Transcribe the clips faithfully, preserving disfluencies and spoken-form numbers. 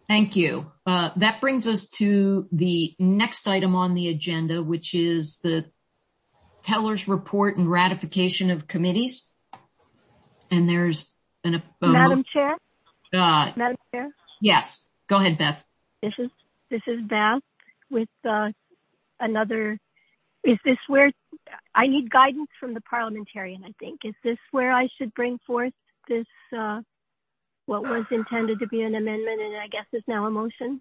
Thank you. Uh, that brings us to the next item on the agenda, which is the teller's report and ratification of committees. And there's an... Uh, Madam Chair? Uh, Madam Chair? Yes. Go ahead, Beth. This is, this is Beth with uh, another... Is this where... I need guidance from the parliamentarian, I think. Is this where I should bring forth this... Uh, what was intended to be an amendment and I guess is now a motion?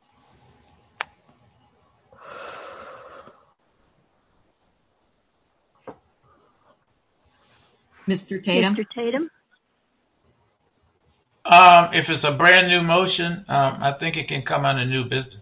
Mister Tatum? Mister Tatum? Um, if it's a brand new motion, um, I think it can come under new business.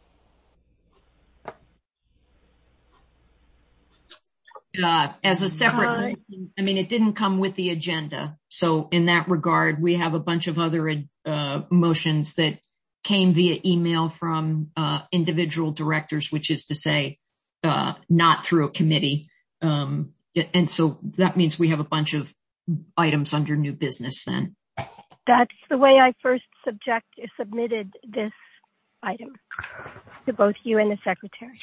Uh, as a separate uh, motion, I mean, it didn't come with the agenda. So in that regard, we have a bunch of other uh, motions that came via email from uh, individual directors, which is to say, uh, not through a committee. Um, and so that means we have a bunch of items under new business then. That's the way I first subject, submitted this item to both you and the secretary.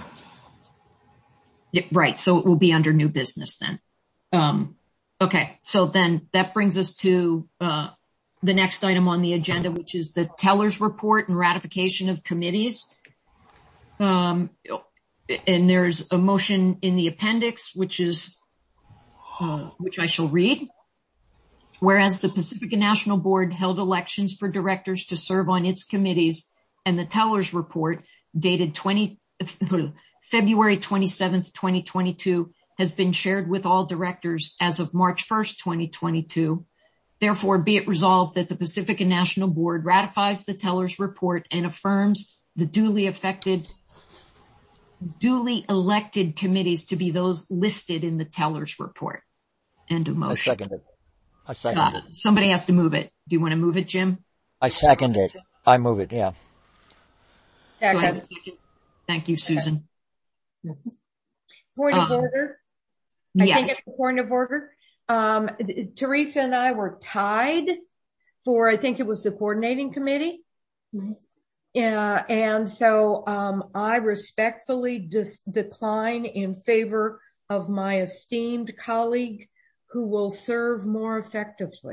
Yeah, right. So it will be under new business then. Um, okay. So then that brings us to, uh, the next item on the agenda, which is the teller's report and ratification of committees. Um, and there's a motion in the appendix, which is, uh, which I shall read. Whereas the Pacifica National Board held elections for directors to serve on its committees and the teller's report dated twenty, February twenty-seventh, twenty twenty-two has been shared with all directors as of March first, twenty twenty-two. Therefore, be it resolved that the Pacifica National Board ratifies the teller's report and affirms the duly affected, duly elected committees to be those listed in the teller's report. End of motion. I second it. I second uh, it. Somebody has to move it. Do you want to move it, Jim? I second it. I move it, yeah. Second. Go ahead, second. Thank you, Susan. Point of um, order. I yes. think it's a point of order. Um, Teresa and I were tied for, I think it was the coordinating committee. Mm-hmm. Uh, and so, um, I respectfully dis- decline in favor of my esteemed colleague who will serve more effectively.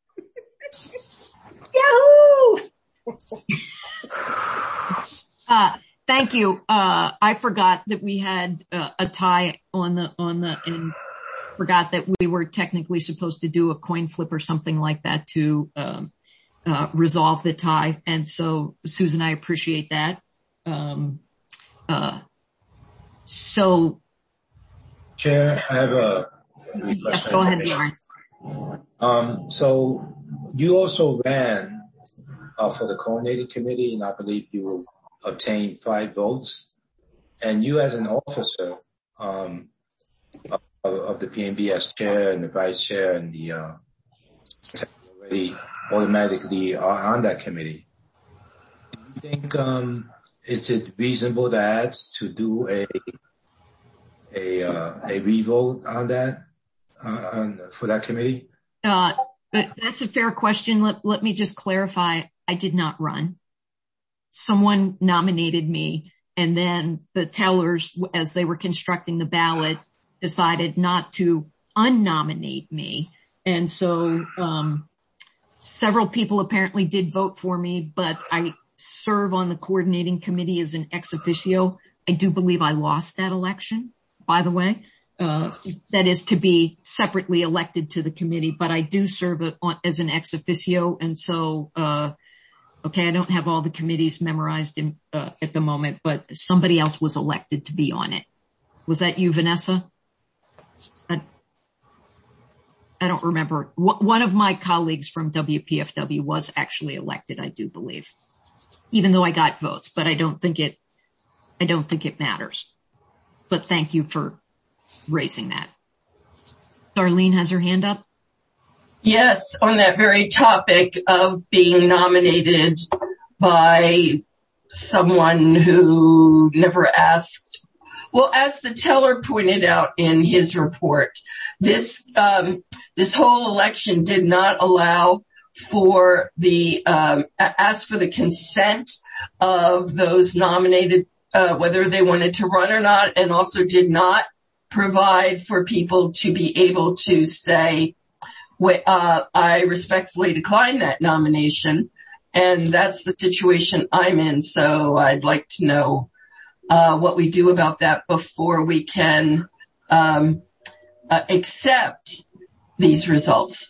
Yahoo! uh, Thank you. Uh, I forgot that we had uh, a tie on the, on the, and forgot that we were technically supposed to do a coin flip or something like that to, um, uh, resolve the tie. And so, Susan, I appreciate that. Um, uh, so. Chair, I have a request. Yes, go ahead, Bjorn. Um, so you also ran, uh, for the coordinating committee, and I believe you will obtain five votes, and you as an officer um, of, of the P N B S chair and the vice chair and the uh, already automatically are on that committee. Do you think um, is it reasonable to ask to do a a uh, a revote on that uh, on, for that committee? Uh, that's a fair question. Let let me just clarify. I did not run. Someone nominated me, and then the tellers, as they were constructing the ballot, decided not to unnominate me. And so um several people apparently did vote for me, but I serve on the coordinating committee as an ex officio. I do believe I lost that election, by the way. Uh that is to be separately elected to the committee, but I do serve as an ex officio, and so uh Okay, I don't have all the committees memorized in, uh, at the moment, but somebody else was elected to be on it. Was that you, Vanessa? I, I don't remember. W- one of my colleagues from W P F W was actually elected, I do believe, even though I got votes, but I don't think it, I don't think it matters. But thank you for raising that. Darlene has her hand up. Yes, on that very topic of being nominated by someone who never asked. Well, as the teller pointed out in his report, this um, this whole election did not allow for the, um, asked for the consent of those nominated, uh, whether they wanted to run or not, and also did not provide for people to be able to say, uh, I respectfully decline that nomination. And that's the situation I'm in. So I'd like to know, uh, what we do about that before we can, um, uh, accept these results.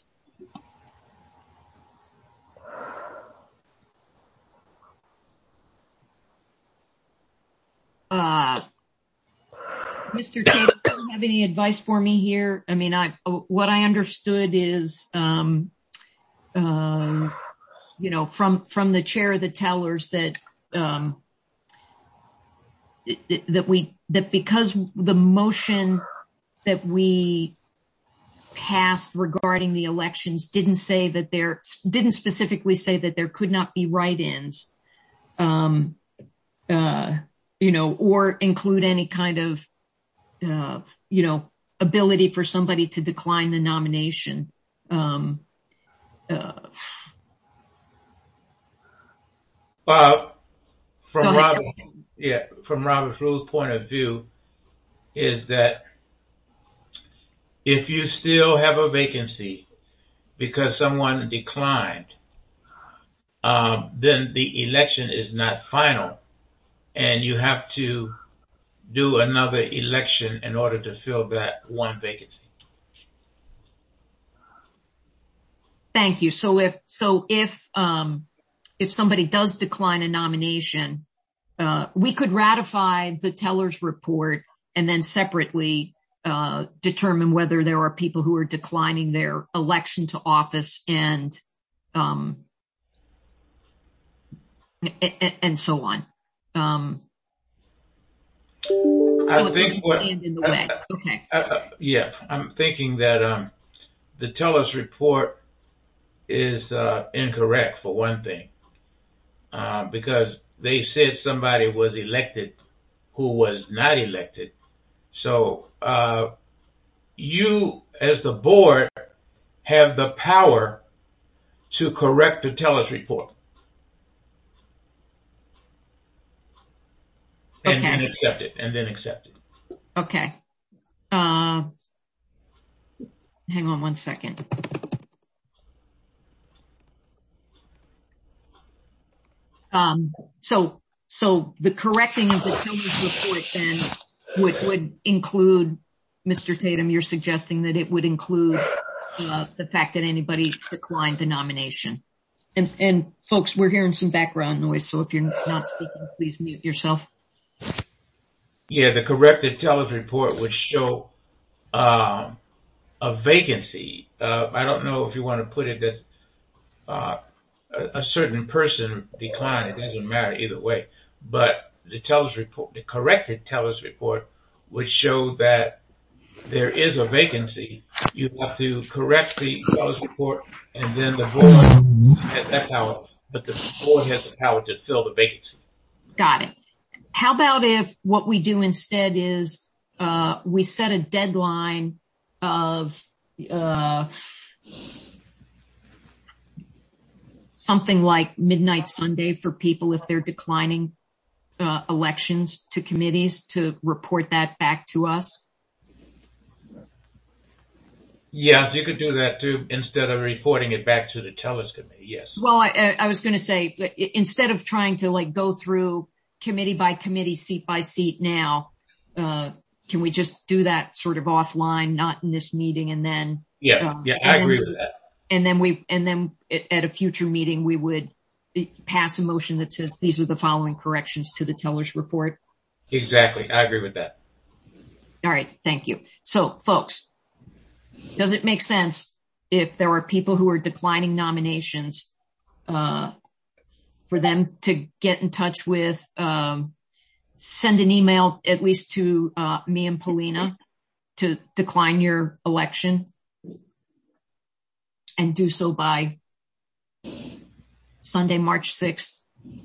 Uh, Mister Tatum, do you have any advice for me here? I mean, I, what I understood is, um, uh, you know, from, from the chair of the tellers that, um, that we, that because the motion that we passed regarding the elections didn't say that there, didn't specifically say that there could not be write-ins, um, uh, you know, or include any kind of, uh, you know, ability for somebody to decline the nomination. Um, uh, Uh, from Robert, yeah, from Robert Rule's point of view, is that if you still have a vacancy because someone declined, um, then the election is not final, and you have to do another election in order to fill that one vacancy. Thank you. So if, so if, um, if somebody does decline a nomination, uh, we could ratify the teller's report and then separately, uh, determine whether there are people who are declining their election to office and, um, and, and so on. Um, I so think what, stand in the way. Okay. Uh, uh, yeah, I'm thinking that, um, the teller's report is, uh, incorrect for one thing. Uh, because they said somebody was elected who was not elected. So, uh, you as the board have the power to correct the teller's report. And Okay. then accept it, and then accept it. Okay. Uh, hang on one second. Um, so, so the correcting of the teller's report then would, would include, Mister Tatum, you're suggesting that it would include, uh, the fact that anybody declined the nomination. And, and folks, we're hearing some background noise, so if you're not speaking, please mute yourself. Yeah, the corrected teller's report would show, um, a vacancy. Uh, I don't know if you want to put it that, uh, a, a certain person declined. It doesn't matter either way. But the teller's report, the corrected teller's report would show that there is a vacancy. You have to correct the teller's report, and then the board has that power, but the board has the power to fill the vacancy. Got it. How about if what we do instead is, uh, we set a deadline of, uh, something like midnight Sunday for people if they're declining, uh, elections to committees to report that back to us? Yes, you could do that too, instead of reporting it back to the tellers committee. Yes. Well, I, I was going to say, instead of trying to like go through committee by committee, seat by seat now, uh, can we just do that sort of offline, not in this meeting, and then? Yeah, uh, yeah, I agree with that. And then we, and then at a future meeting, we would pass a motion that says these are the following corrections to the teller's report. Exactly. I agree with that. All right. Thank you. So folks, does it make sense if there are people who are declining nominations, uh, for them to get in touch with, um, send an email at least to, uh, me and Paulina to decline your election and do so by Sunday, March sixth,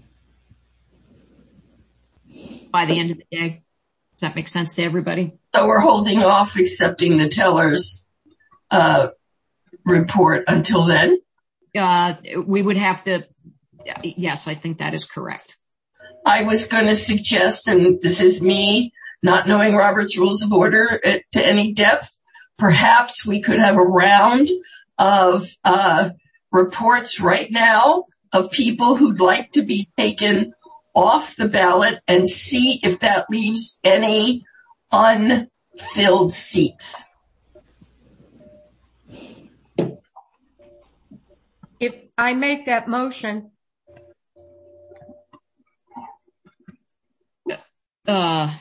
by the end of the day? Does that make sense to everybody? So we're holding off accepting the teller's, uh, report until then? uh, we would have to, yes, I think that is correct. I was going to suggest, and this is me not knowing Robert's Rules of Order to any depth, perhaps we could have a round of uh reports right now of people who'd like to be taken off the ballot and see if that leaves any unfilled seats. If I make that motion, uh,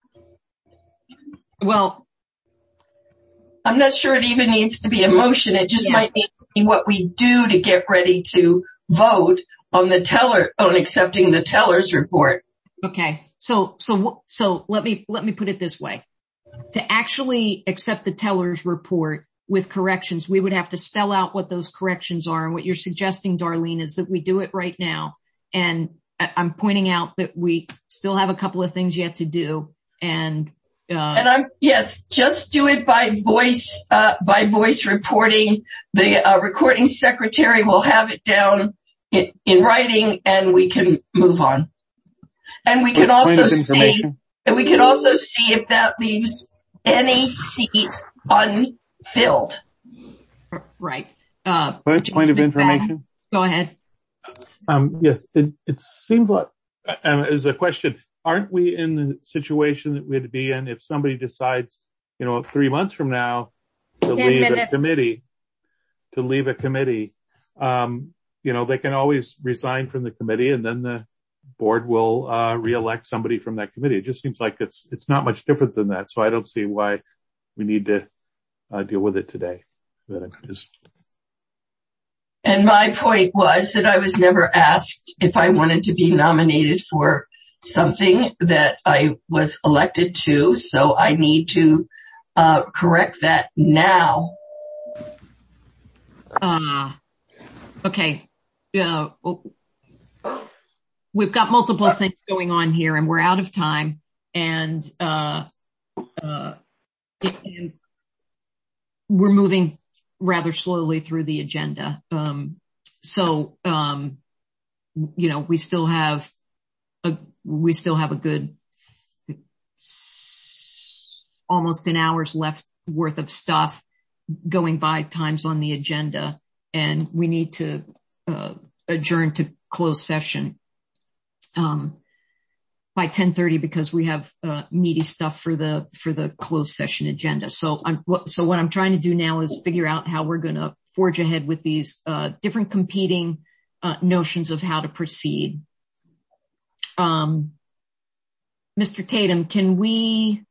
well, I'm not sure it even needs to be a motion. It just yeah. might need to be what we do to get ready to vote on the teller, on accepting the teller's report. Okay. So, so, so let me, let me put it this way. To actually accept the teller's report with corrections, we would have to spell out what those corrections are. And what you're suggesting, Darlene, is that we do it right now. And I'm pointing out that we still have a couple of things yet to do. And Uh, and I'm, yes, just do it by voice, uh, by voice reporting. The, uh, recording secretary will have it down in, in writing and we can move on. And we can also see, and we can also see if that leaves any seat unfilled. Right. Uh, point, point of information. Go ahead. Um, yes, it, it seems like, uh, as a question, aren't we in the situation that we'd be in if somebody decides, you know, three months from now to leave minutes. a committee, to leave a committee, um, you know, they can always resign from the committee and then the board will, uh, reelect somebody from that committee. It just seems like it's, it's not much different than that. So I don't see why we need to, uh, deal with it today. But I'm just. And my point was that I was never asked if I wanted to be nominated for something that I was elected to, so I need to uh correct that now. Uh, okay. Uh, we've got multiple things going on here and we're out of time and, uh, uh, and we're moving rather slowly through the agenda. Um, so, um, you know, we still have a, we still have a good almost an hour's left worth of stuff going by times on the agenda, and we need to uh, adjourn to closed session um, by ten thirty because we have uh, meaty stuff for the for the closed session agenda. So I'm so what I'm trying to do now is figure out how we're going to forge ahead with these uh, different competing uh, notions of how to proceed. Um, Mister Tatum, can we,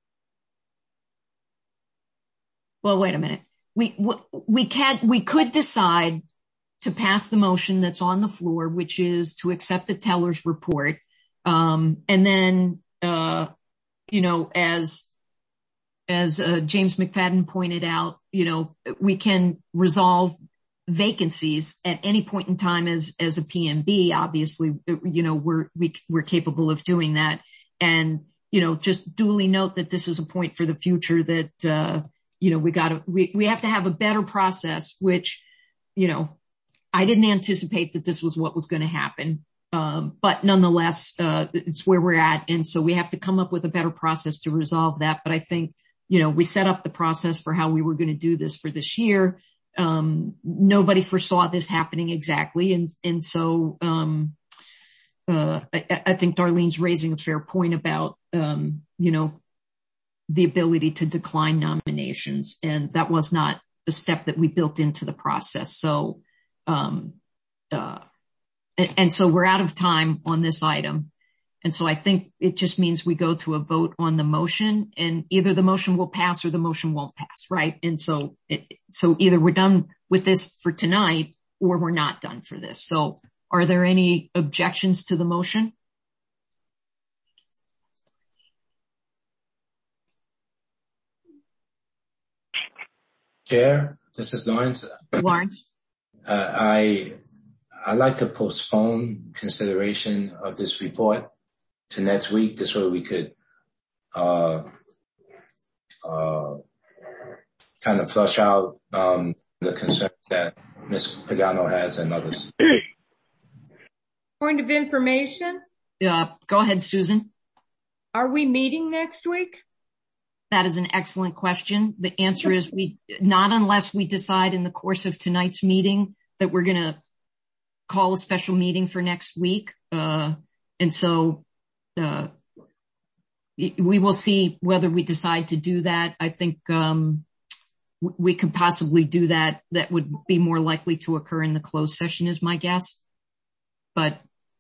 well, wait a minute. We, we can, we could decide to pass the motion that's on the floor, which is to accept the teller's report. Um, and then, uh, you know, as, as, uh, James McFadden pointed out, you know, we can resolve vacancies at any point in time as, as a P M B. Obviously, you know, we're, we, we're capable of doing that. And, you know, just duly note that this is a point for the future that, uh, you know, we gotta, we, we have to have a better process, which, you know, I didn't anticipate that this was what was going to happen. Um, but nonetheless, uh, it's where we're at. And so we have to come up with a better process to resolve that. But I think, you know, we set up the process for how we were going to do this for this year. Um, nobody foresaw this happening exactly. And, and so, um, uh, I, I think Darlene's raising a fair point about, um, you know, the ability to decline nominations. And that was not a step that we built into the process. So, um, uh, and, and so we're out of time on this item. And so I think it just means we go to a vote on the motion, and either the motion will pass or the motion won't pass, right? And so it, so either we're done with this for tonight or we're not done for this. So are there any objections to the motion? Chair, this is Lawrence. Lawrence. Uh, I, I'd like to postpone consideration of this report to next week. This way we could, uh, uh, kind of flush out, um, the concerns that Miz Pagano has and others. Point of information. Uh, go ahead, Susan. Are we meeting next week? That is an excellent question. The answer is we, not unless we decide in the course of tonight's meeting that we're going to call a special meeting for next week. Uh, and so, uh, we will see whether we decide to do that. I think, um, we could possibly do that. That would be more likely to occur in the closed session is my guess. But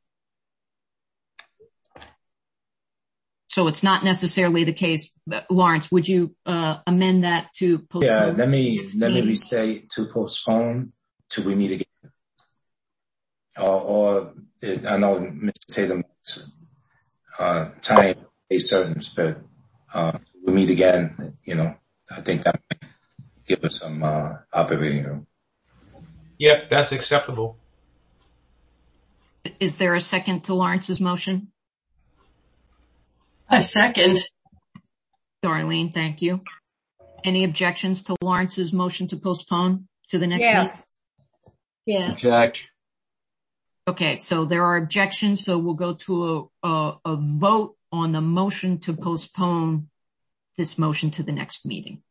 so it's not necessarily the case. Lawrence, would you uh, amend that to postpone? Yeah, let me let me restate to postpone till we meet again. Or, or it, I know Mister Tatum's uh, time is certain, but uh, we meet again. You know, I think that might give us some uh, operating room. Yep, that's acceptable. Is there a second to Lawrence's motion? A second. Darlene, thank you. Any objections to Lawrence's motion to postpone to the next Yes. meeting? Yes. Object. Okay, so there are objections, so we'll go to a, a, a vote on the motion to postpone this motion to the next meeting.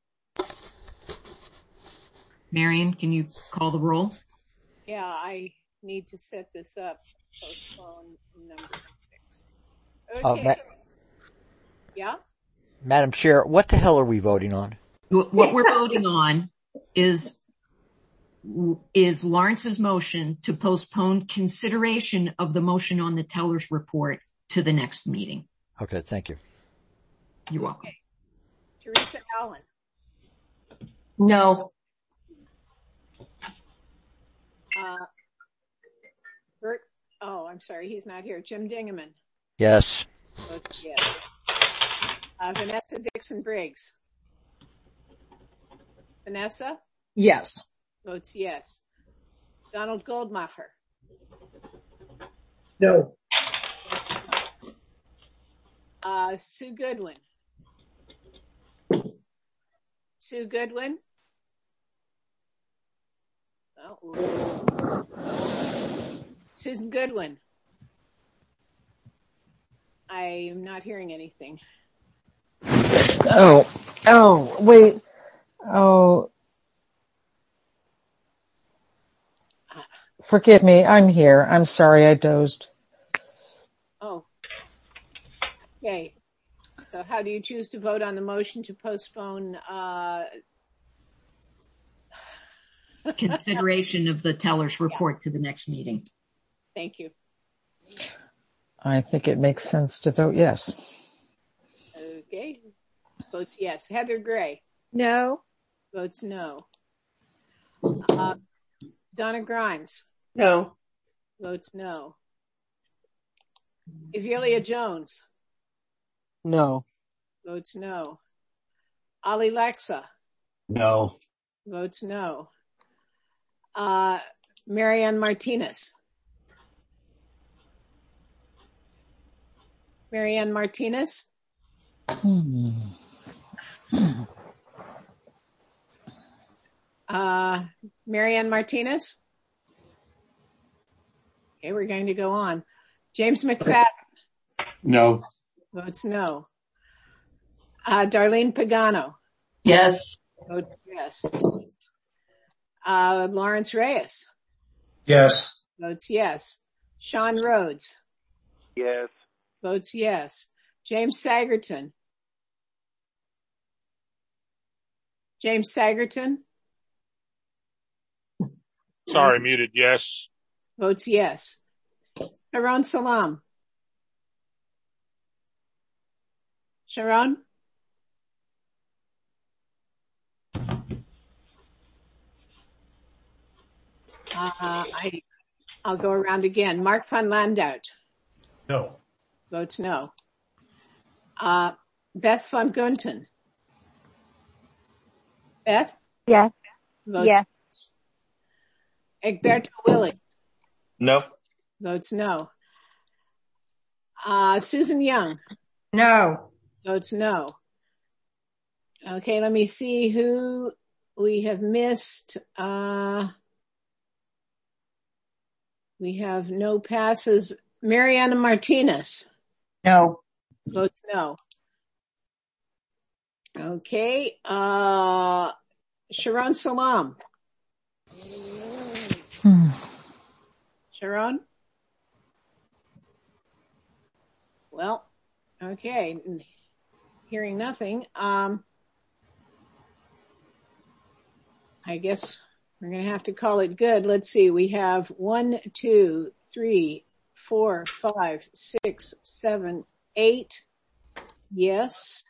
Marion, can you call the roll? Yeah, I need to set this up. Postpone number six. Okay. Uh, ma- yeah? Madam Chair, what the hell are we voting on? What we're voting on is is Lawrence's motion to postpone consideration of the motion on the teller's report to the next meeting. Okay, thank you. You're welcome. Okay. Teresa Allen. No. Uh, Bert, oh, I'm sorry, he's not here. Jim Dingaman. Yes. Votes yes. Uh, Vanessa Dixon Briggs. Vanessa? Yes. Votes yes. Donald Goldmacher. No. Votes no. Uh, Sue Goodwin. Sue Goodwin. Oh. Susan Goodwin. I am not hearing anything. Oh, oh, wait. Oh, forgive me. I'm here. I'm sorry. I dozed. Oh. Okay. So how do you choose to vote on the motion to postpone, uh, Consideration of the teller's report yeah. to the next meeting. Thank you. I think it makes sense to vote yes. Okay. Votes yes. Heather Gray. No. Votes no. Uh, Donna Grimes. No. Votes no. Evelia Jones. No. Votes no. Ali Laxa. No. Votes no. Uh, Marianne Martinez. Marianne Martinez. Hmm. Uh, Marianne Martinez. Okay, we're going to go on. James McFadden. No. Votes no. Uh, Darlene Pagano. Yes. Votes yes. Uh, Lawrence Reyes. Yes. Votes yes. Sean Rhodes. Yes. Votes yes. James Sagerton. James Sagerton. Sorry, muted. Yes. Votes yes. Sharon Salam. Sharon? Uh, I, I'll go around again. Mark van Landout. No. Votes no. Uh, Beth van Gunten. Beth? Yes. Votes yes. Egberto Willie. No. Votes no. Uh, Susan Young. No. Votes no. Okay, let me see who we have missed. Uh, We have no passes. Mariana Martinez. No. Votes no. Okay. Uh, Sharon Salam. Hmm. Sharon? Well, okay. Hearing nothing. Um, I guess we're going to have to call it good. Let's see. We have one, two, three, four, five, six, seven, eight. Yes.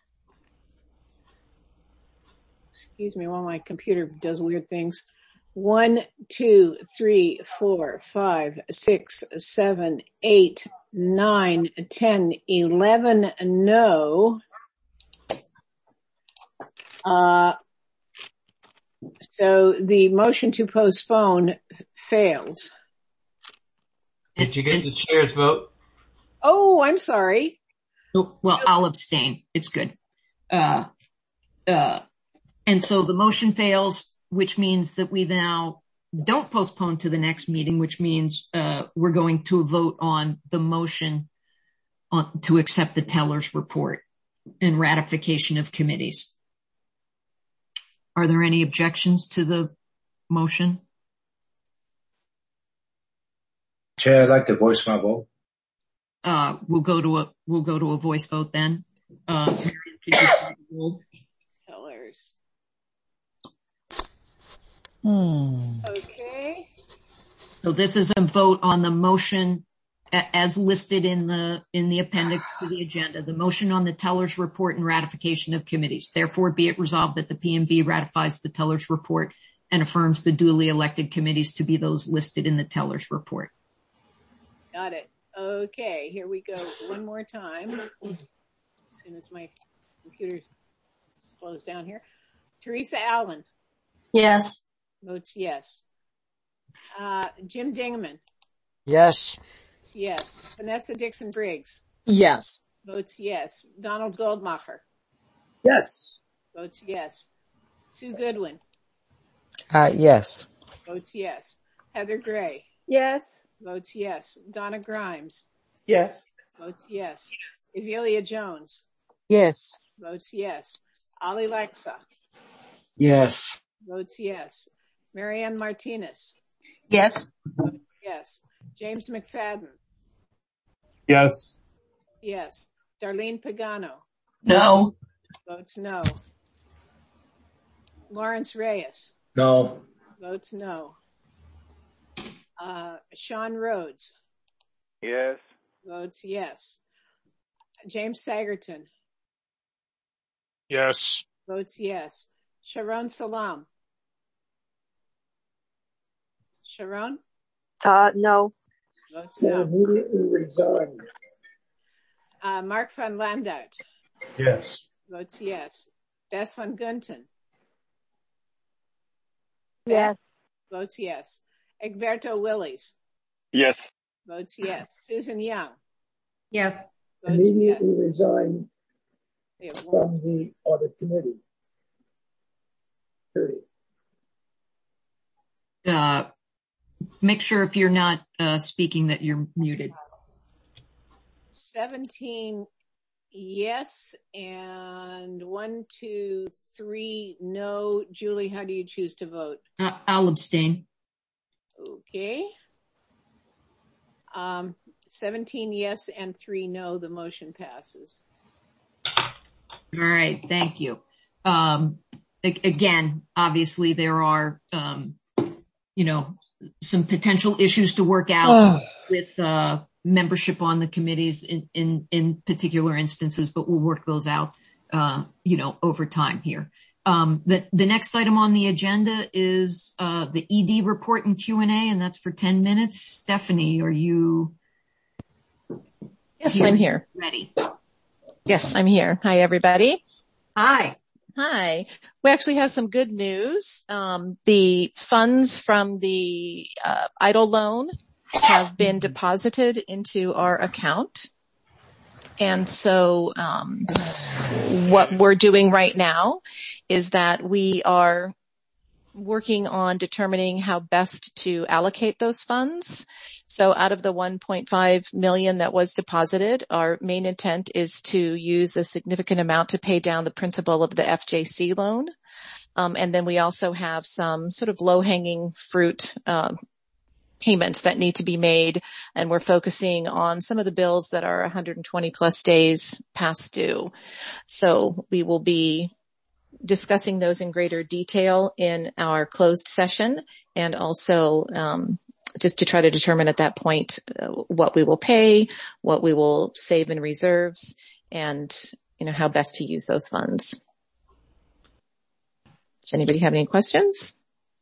Excuse me while my computer does weird things. One, two, three, four, five, six, seven, eight, nine, ten, eleven, no. Uh, so the motion to postpone fails. Did you get the chair's vote? Oh, I'm sorry. Well, I'll abstain. It's good. Uh, uh, and so the motion fails, which means that we now don't postpone to the next meeting, which means, uh, we're going to vote on the motion on, to accept the teller's report and ratification of committees. Are there any objections to the motion? Chair, I'd like to voice my vote. Uh, we'll go to a, we'll go to a voice vote then. Uh, Marion, could you call the roll? Tellers. Hmm. Okay. So this is a vote on the motion a- as listed in the, in the appendix to the agenda, the motion on the teller's report and ratification of committees. Therefore, be it resolved that the P M B ratifies the teller's report and affirms the duly elected committees to be those listed in the teller's report. Got it. Okay, here we go one more time. As soon as my computer slows down here. Teresa Allen. Yes. Votes yes. Uh, Jim Dingaman. Yes. Votes yes. Vanessa Dixon Briggs. Yes. Votes yes. Donald Goldmacher. Yes. Votes yes. Sue Goodwin. Uh, yes. Votes yes. Heather Gray. Yes. Votes yes. Donna Grimes. Yes. Votes yes. Evelia Jones. Yes. Votes yes. Ali Lexa. Yes. Votes yes. Marianne Martinez. Yes. Votes yes. James McFadden. Yes. Yes. Darlene Pagano. No. Votes no. Lawrence Reyes. No. Votes no. Uh, Sean Rhodes. Yes. Votes yes. James Sagerton. Yes. Votes yes. Sharon Salam. Sharon? Uh, no. Votes no. Immediately resign. Uh, Mark van Landout. Yes. Votes yes. Beth van Gunten. Yes. Votes yes. Egberto Willies. Yes. Votes yes. Susan Young. Yes. Votes yes. resign We have one. the audit committee. Period. Uh, make sure if you're not, uh, speaking that you're muted. seventeen yes and one, two, three no. Julie, how do you choose to vote? Uh, I'll abstain. Okay. Um, seventeen yes and three no. The motion passes. All right. Thank you. Um, a- again, obviously there are, um, you know, some potential issues to work out with, uh, membership on the committees in, in, in particular instances, but we'll work those out, uh, you know, over time here. Um, the, the next item on the agenda is, uh, the E D report and Q and A, and that's for ten minutes. Stephanie, are you? Yes, here? I'm here. Ready? Yes, I'm here. Hi, everybody. Hi. Hi. We actually have some good news. Um, the funds from the uh, EIDL loan have been deposited into our account. And so um, what we're doing right now is that we are working on determining how best to allocate those funds. So out of the one point five million that was deposited, our main intent is to use a significant amount to pay down the principal of the F J C loan. Um, and then we also have some sort of low-hanging fruit um, payments that need to be made, and we're focusing on some of the bills that are one hundred twenty plus days past due. So we will be discussing those in greater detail in our closed session, and also um, just to try to determine at that point uh, what we will pay, what we will save in reserves, and you know how best to use those funds. Does anybody have any questions?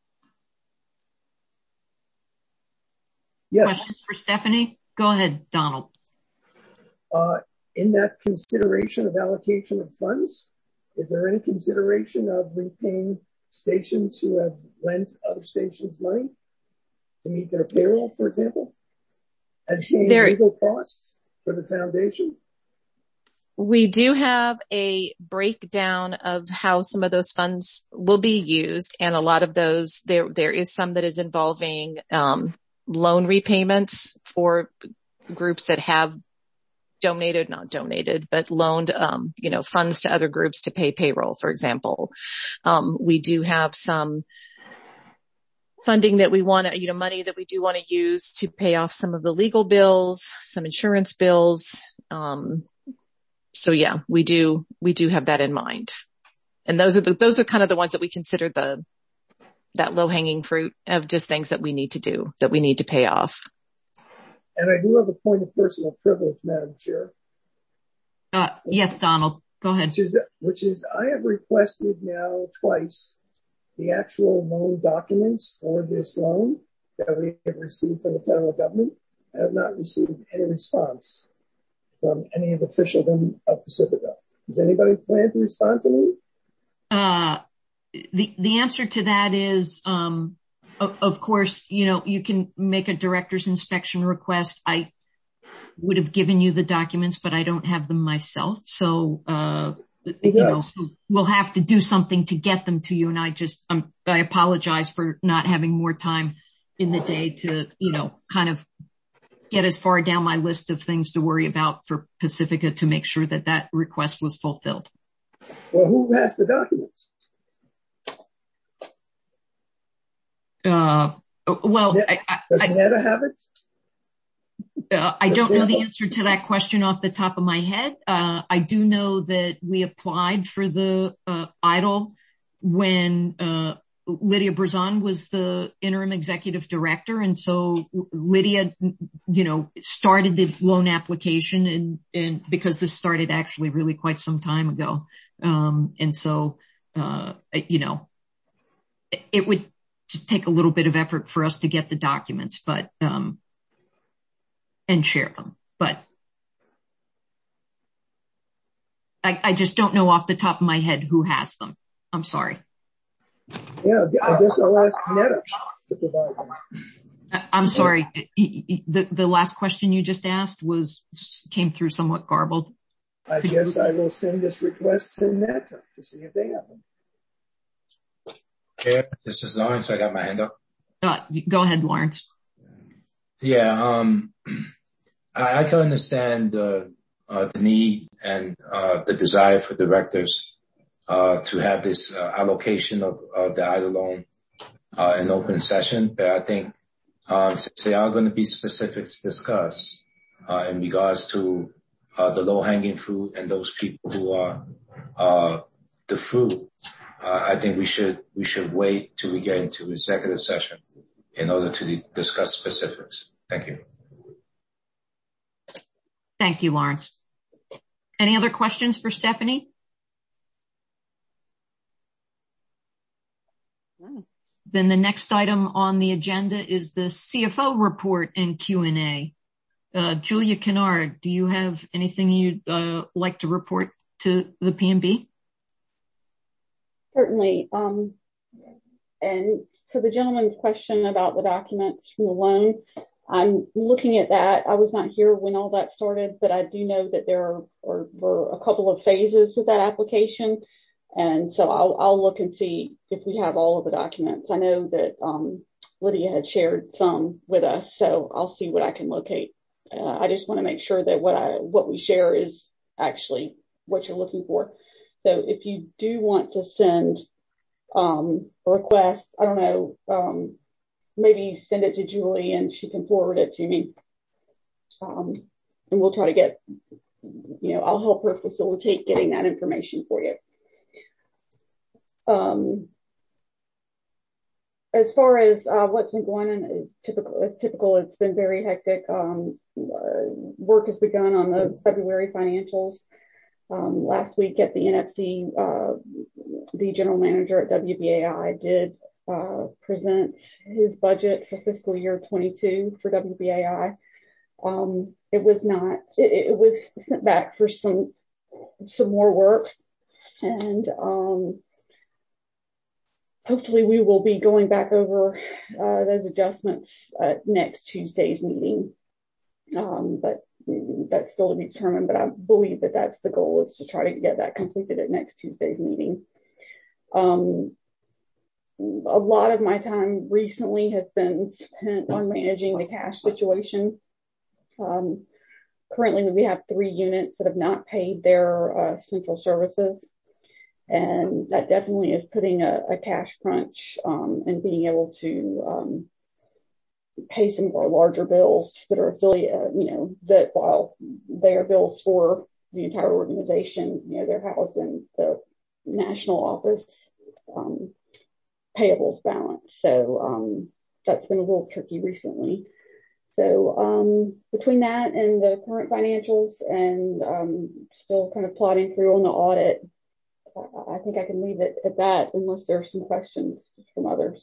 Yes. Questions for Stephanie? Go ahead, Donald. Uh, in that consideration of allocation of funds, is there any consideration of repaying stations who have lent other stations money to meet their payroll, for example, and paying there, legal costs for the foundation? We do have a breakdown of how some of those funds will be used, and a lot of those, there there is some that is involving um, loan repayments for groups that have donated, not donated, but loaned, um, you know, funds to other groups to pay payroll, for example. Um, we do have some funding that we want to, you know, money that we do want to use to pay off some of the legal bills, some insurance bills. Um, so yeah, we do, we do have that in mind. And those are the, those are kind of the ones that we consider the, that low hanging fruit of just things that we need to do, that we need to pay off. And I do have a point of personal privilege, Madam Chair. Uh, yes, Donald, go ahead. Which is, which is I have requested now twice the actual loan documents for this loan that we have received from the federal government. I have not received any response from any of the officialdom of Pacifica. Does anybody plan to respond to me? Uh, the, the answer to that is, um, of, of course, you know, you can make a director's inspection request. I would have given you the documents, but I don't have them myself. So, uh, you know, we'll have to do something to get them to you. And I just, um, I apologize for not having more time in the day to, you know, kind of get as far down my list of things to worry about for Pacifica to make sure that that request was fulfilled. Well, who has the documents? Uh, well, Net, I, I, does Netta have it? Uh, I don't know the answer to that question off the top of my head. Uh, I do know that we applied for the, uh, EIDL when, uh, Lydia Brazon was the interim executive director. And so Lydia, you know, started the loan application and, and because this started actually really quite some time ago. Um, and so, uh, you know, it, it would just take a little bit of effort for us to get the documents, but, um, and share them. But I, I just don't know off the top of my head who has them. I'm sorry. Yeah, I guess I'll ask Netta to provide them. I'm sorry. The, the last question you just asked was, came through somewhat garbled. I Could guess you... I will send this request to Netta to see if they have them. Chair, this is Lawrence. I got my hand up. Uh, go ahead, Lawrence. Yeah, um, I, I can understand the, uh, the need and, uh, the desire for directors, uh, to have this, uh, allocation of, of the EIDL loan, uh, in open session. But I think, uh, since there are going to be specifics discussed, uh, in regards to, uh, the low hanging fruit and those people who are, uh, the fruit, uh, I think we should, we should wait till we get into executive session in order to de- discuss specifics. Thank you. Thank you, Lawrence. Any other questions for Stephanie? No. Then the next item on the agenda is the C F O report and Q and A. Uh, Julia Kennard, do you have anything you'd uh, like to report to the P M B? Certainly. Um, and for the gentleman's question about the documents from the loan, I'm looking at that. I was not here when all that started, but I do know that there are, or, were a couple of phases with that application. And so I'll, I'll look and see if we have all of the documents. I know that, um, Lydia had shared some with us, so I'll see what I can locate. Uh, I just want to make sure that what I what we share is actually what you're looking for. So if you do want to send um, a request, I don't know, um, maybe send it to Julie and she can forward it to me. Um, and we'll try to get, you know, I'll help her facilitate getting that information for you. Um, as far as uh, what's been going on, is typical, it's typical, it's been very hectic. Um, uh, work has begun on the February financials. Um, last week at the N F C, uh, the general manager at W B A I did uh, present his budget for fiscal year twenty-two for W B A I. Um, it was not, it, it was sent back for some, some more work, and um, hopefully we will be going back over uh, those adjustments at next Tuesday's meeting. Um, but that's still to be determined, but I believe that that's the goal, is to try to get that completed at next Tuesday's meeting. Um, a lot of my time recently has been spent on managing the cash situation. Um, currently we have three units that have not paid their uh, central services, and that definitely is putting a, a cash crunch um, and being able to um, pay some of our larger bills that are affiliate, uh, you know, that while they are bills for the entire organization, you know, they're housed in the national office um, payables balance. So um, that's been a little tricky recently. So um, between that and the current financials and um, still kind of plodding through on the audit, I think I can leave it at that unless there are some questions from others.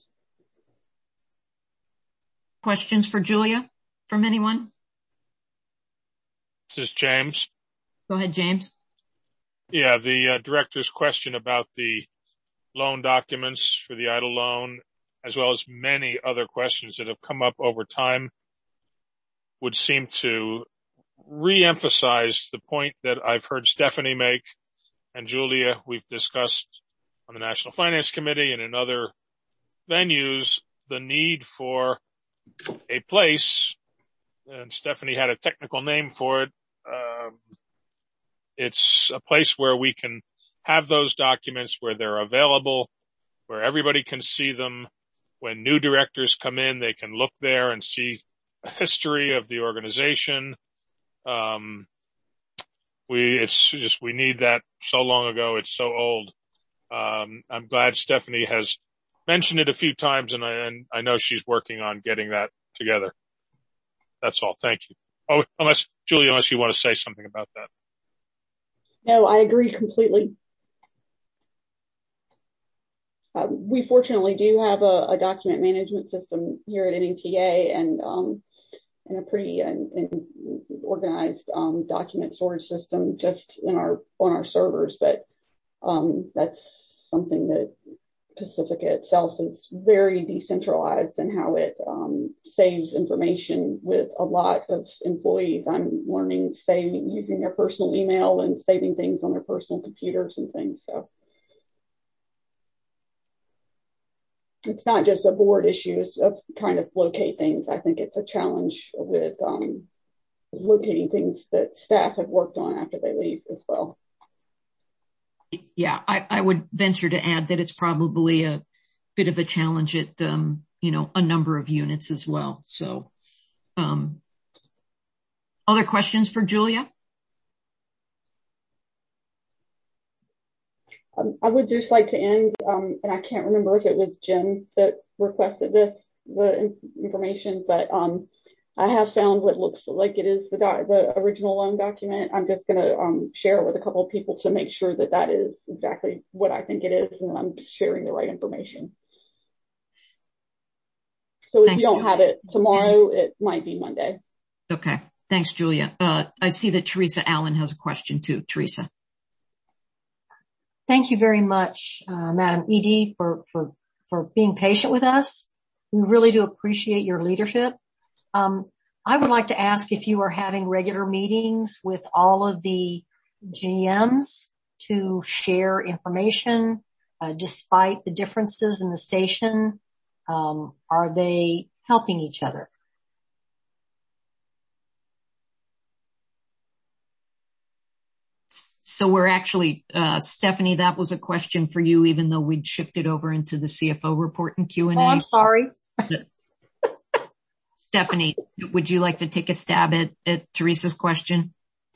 Questions for Julia from anyone? This is James. Go ahead, James. Yeah, the uh, director's question about the loan documents for the EIDL loan, as well as many other questions that have come up over time, would seem to re-emphasize the point that I've heard Stephanie make and Julia, we've discussed on the National Finance Committee and in other venues, the need for a place, and Stephanie had a technical name for it. Um, it's a place where we can have those documents, where they're available, where everybody can see them. When new directors come in, they can look there and see a history of the organization. Um, we, it's just, we need that so long ago. It's so old. Um, I'm glad Stephanie has mentioned it a few times, and I, and I know she's working on getting that together. That's all. Thank you. Oh, unless, Julie, unless you want to say something about that. No, I agree completely. Um, we fortunately do have a, a document management system here at N E T A, and, um, and a pretty and, and organized um, document storage system just in our on our servers. But um, that's something that Pacifica itself is very decentralized in how it um, saves information with a lot of employees. I'm learning saving using their personal email and saving things on their personal computers and things. So it's not just a board issue of trying to locate things. I think it's a challenge with um, locating things that staff have worked on after they leave as well. Yeah, I, I would venture to add that it's probably a bit of a challenge at, um, you know, a number of units as well. So, um, other questions for Julia? Um, I would just like to end, um, and I can't remember if it was Jim that requested this, the information, but um, I have found what looks like it is the, doc- the original loan document. I'm just going to um, share it with a couple of people to make sure that that is exactly what I think it is, and I'm sharing the right information. So if Thanks, you don't Julia. have it tomorrow, it might be Monday. Okay. Thanks, Julia. Uh, I see that Teresa Allen has a question too. Teresa. Thank you very much, uh, Madam Edie, for, for, for being patient with us. We really do appreciate your leadership. Um, I would like to ask if you are having regular meetings with all of the G Ms to share information, uh, despite the differences in the station. Um, are they helping each other? So we're actually, uh, Stephanie, that was a question for you, even though we'd shifted over into the C F O report and Q and A. Oh, I'm sorry. Stephanie, would you like to take a stab at, at Teresa's question?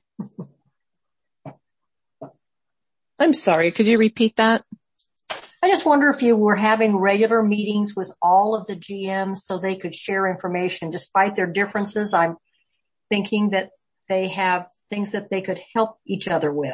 I'm sorry. Could you repeat that? I just wonder if you were having regular meetings with all of the G Ms so they could share information despite their differences. I'm thinking that they have things that they could help each other with.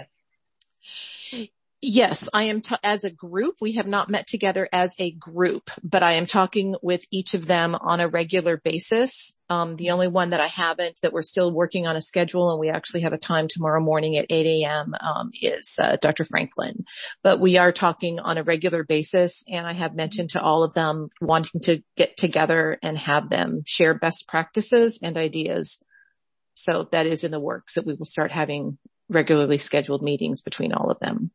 Yes, I am, t- as a group, we have not met together as a group, but I am talking with each of them on a regular basis. Um, the only one that I haven't, that we're still working on a schedule, and we actually have a time tomorrow morning at eight a.m., um, is uh, Doctor Franklin. But we are talking on a regular basis, and I have mentioned to all of them wanting to get together and have them share best practices and ideas. So that is in the works, that we will start having regularly scheduled meetings between all of them.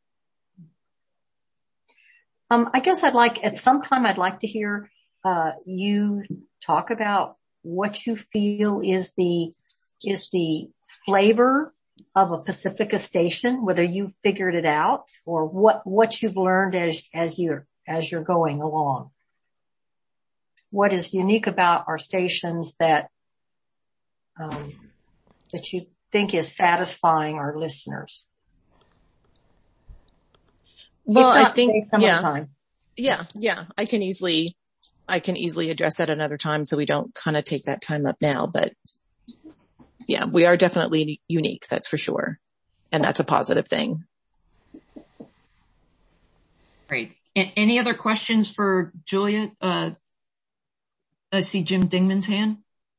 Um, I guess I'd like, at some time, I'd like to hear, uh, you talk about what you feel is the, is the flavor of a Pacifica station, whether you've figured it out or what, what you've learned as, as you're, as you're going along. What is unique about our stations that, um, that you think is satisfying our listeners? Well, I think, yeah, time. yeah, yeah, I can easily, I can easily address that another time so we don't kind of take that time up now, but yeah, we are definitely unique. That's for sure. And that's a positive thing. Great. A- any other questions for Julia? Uh, I see Jim Dingman's hand.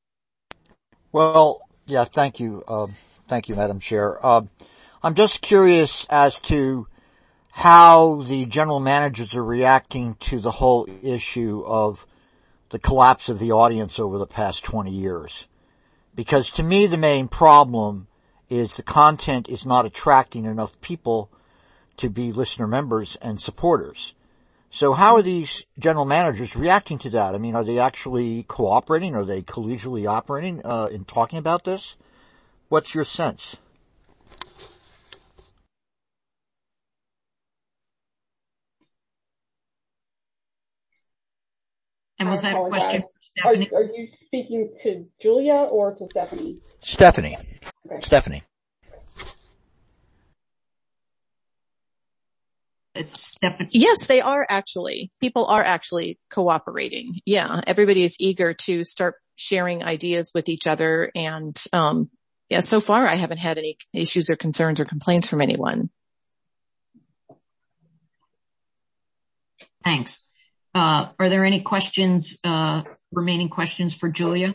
Well, yeah, thank you. Um, thank you, Madam Chair. Um, I'm just curious as to how the general managers are reacting to the whole issue of the collapse of the audience over the past twenty years. Because to me, the main problem is the content is not attracting enough people to be listener members and supporters. So how are these general managers reacting to that? I mean, are they actually cooperating? Are they collegially operating uh, in talking about this? What's your sense? And was that a question for Stephanie? Are, are you speaking to Julia or to Stephanie? Stephanie. Okay. Stephanie. It's Stephanie. Yes, they are actually. People are actually cooperating. Yeah, everybody is eager to start sharing ideas with each other. And um yeah, so far I haven't had any issues or concerns or complaints from anyone. Thanks. Uh, are there any questions, uh, remaining questions for Julia?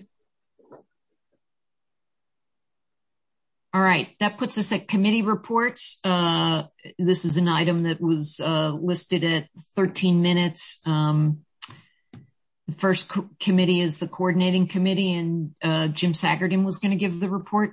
All right. That puts us at committee reports. Uh, this is an item that was, uh, listed at thirteen minutes. Um, the first co- committee is the coordinating committee, and, uh, Jim Sagerton was going to give the report.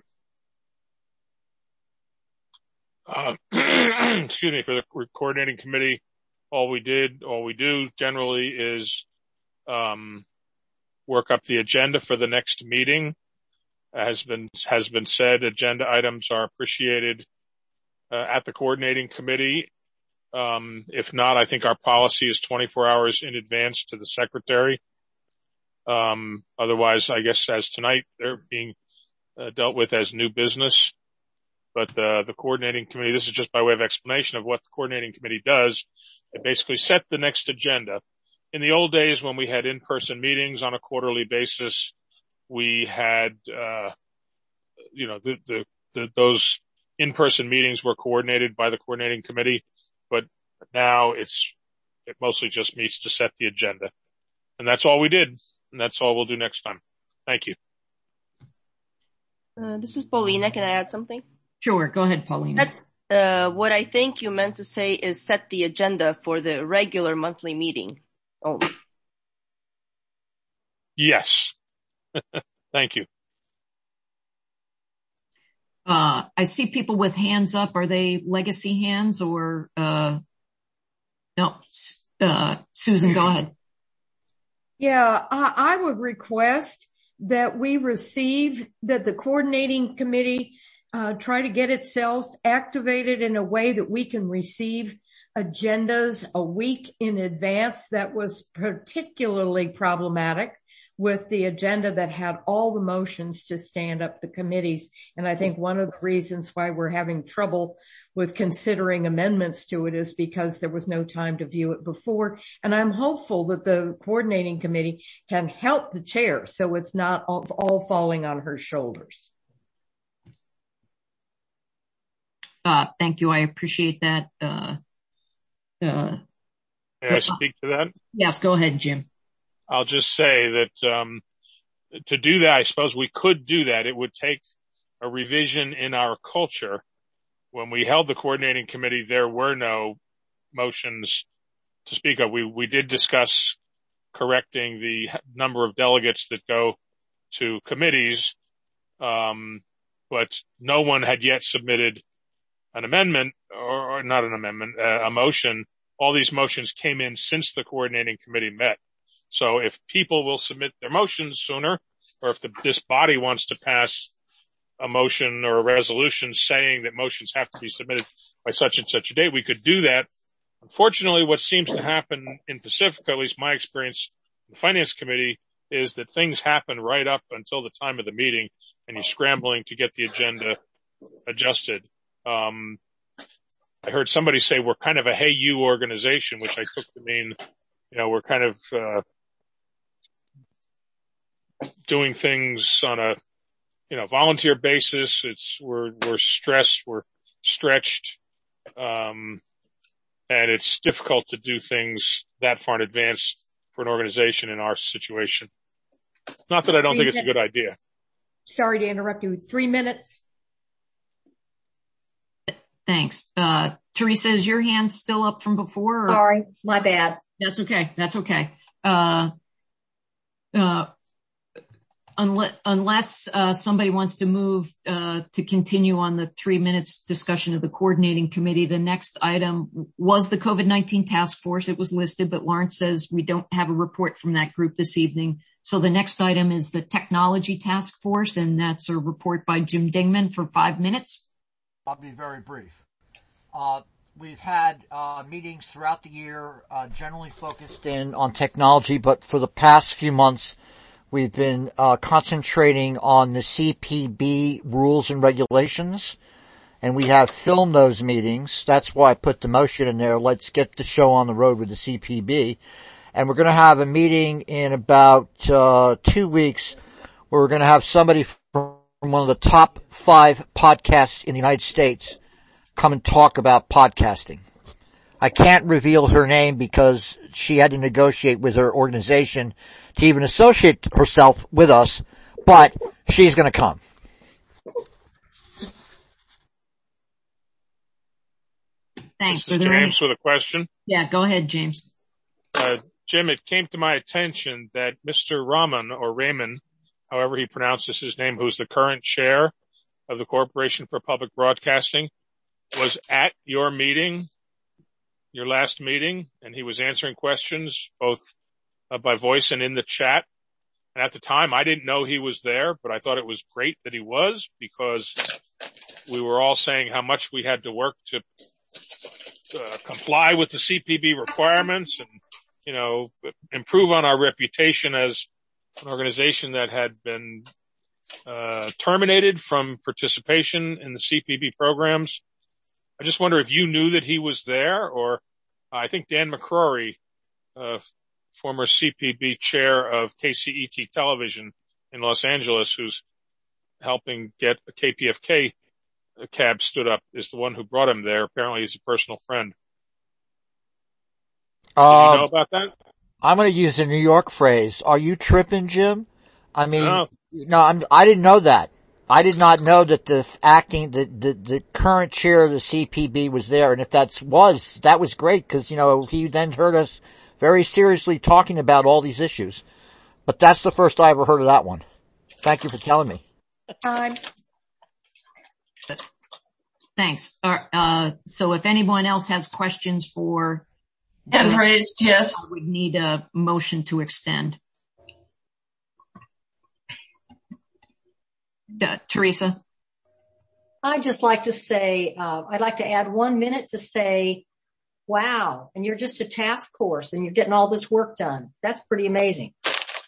Uh, excuse me, for the coordinating committee. All we did, all we do generally is um, work up the agenda for the next meeting. Has been has been said, agenda items are appreciated uh, at the coordinating committee. Um, if not, I think our policy is twenty-four hours in advance to the secretary. Um, otherwise, I guess as tonight, they're being uh, dealt with as new business. But the, the coordinating committee, this is just by way of explanation of what the coordinating committee does. It basically set the next agenda. In the old days when we had in-person meetings on a quarterly basis, we had, uh, you know, the, the, the, those in-person meetings were coordinated by the coordinating committee, but now it's, it mostly just meets to set the agenda. And that's all we did. And that's all we'll do next time. Thank you. Uh, this is Paulina. Can I add something? Sure. Go ahead, Paulina. That, uh, what I think you meant to say is set the agenda for the regular monthly meeting only. Yes. Thank you. Uh, I see people with hands up. Are they legacy hands or, uh, no, uh, Susan, go ahead. Yeah, I, I would request that we receive, that the coordinating committee uh, try to get itself activated in a way that we can receive agendas a week in advance. That was particularly problematic with the agenda that had all the motions to stand up the committees. And I think one of the reasons why we're having trouble with considering amendments to it is because there was no time to view it before. And I'm hopeful that the coordinating committee can help the chair so it's not all, all falling on her shoulders. Uh, thank you. I appreciate that. Uh, uh, May I speak to that? Yes, go ahead, Jim. I'll just say that um, to do that, I suppose we could do that. It would take a revision in our culture. When we held the coordinating committee, there were no motions to speak of. We we did discuss correcting the number of delegates that go to committees, um, but no one had yet submitted an amendment, or, or not an amendment, uh, a motion. All these motions came in since the coordinating committee met. So if people will submit their motions sooner, or if the, this body wants to pass a motion or a resolution saying that motions have to be submitted by such and such a date, we could do that. Unfortunately, what seems to happen in Pacifica, at least my experience in the Finance Committee, is that things happen right up until the time of the meeting, and you're scrambling to get the agenda adjusted. Um, I heard somebody say we're kind of a hey you organization, which I took to mean, you know, we're kind of uh doing things on a, you know, volunteer basis. It's, we're, we're stressed, we're stretched, um, and it's difficult to do things that far in advance for an organization in our situation. Not that I don't think it's a good idea. Sorry to interrupt you. Three minutes. Thanks. Uh, Teresa, is your hand still up from before? Or? Sorry, my bad. That's okay. That's okay. Uh, uh, unless, unless, uh, somebody wants to move, uh, to continue on the three minutes discussion of the coordinating committee, the next item was the COVID nineteen task force. It was listed, but Lawrence says we don't have a report from that group this evening. So the next item is the technology task force, and that's a report by Jim Dingman for five minutes. I'll be very brief. Uh, we've had uh, meetings throughout the year, uh, generally focused in on technology, but for the past few months, we've been uh, concentrating on the C P B rules and regulations, and we have filmed those meetings. That's why I put the motion in there. Let's get the show on the road with the C P B. And we're going to have a meeting in about uh, two weeks where we're going to have somebody from one of the top five podcasts in the United States come and talk about podcasting. I can't reveal her name because she had to negotiate with her organization to even associate herself with us, but she's going to come. Thanks. This is James with a question. Yeah, go ahead, James. Uh, Jim, it came to my attention that Mister Rahman, or Raymond, however he pronounces his name, who's the current chair of the Corporation for Public Broadcasting, was at your meeting, your last meeting, and he was answering questions both uh, by voice and in the chat. And at the time, I didn't know he was there, but I thought it was great that he was, because we were all saying how much we had to work to uh, comply with the C P B requirements and, you know, improve on our reputation as an organization that had been uh terminated from participation in the C P B programs. I just wonder if you knew that he was there, or uh, I think Dan McCrory, uh former C P B chair of K C E T Television in Los Angeles, who's helping get a K P F K cab stood up, is the one who brought him there. Apparently he's a personal friend. Did Um, you know about that? I'm going to use a New York phrase. Are you tripping, Jim? I mean, No. no, I'm, I didn't know that. I did not know that the acting, the, the, the current chair of the C P B was there. And if that was, that was great, because, you know, he then heard us very seriously talking about all these issues. But that's the first I ever heard of that one. Thank you for telling me. Time. Thanks. Uh, uh, so if anyone else has questions for Hand raised, yes. I would need a motion to extend. Uh, Teresa? I'd just like to say, uh, I'd like to add one minute to say, wow, and you're just a task force and you're getting all this work done. That's pretty amazing.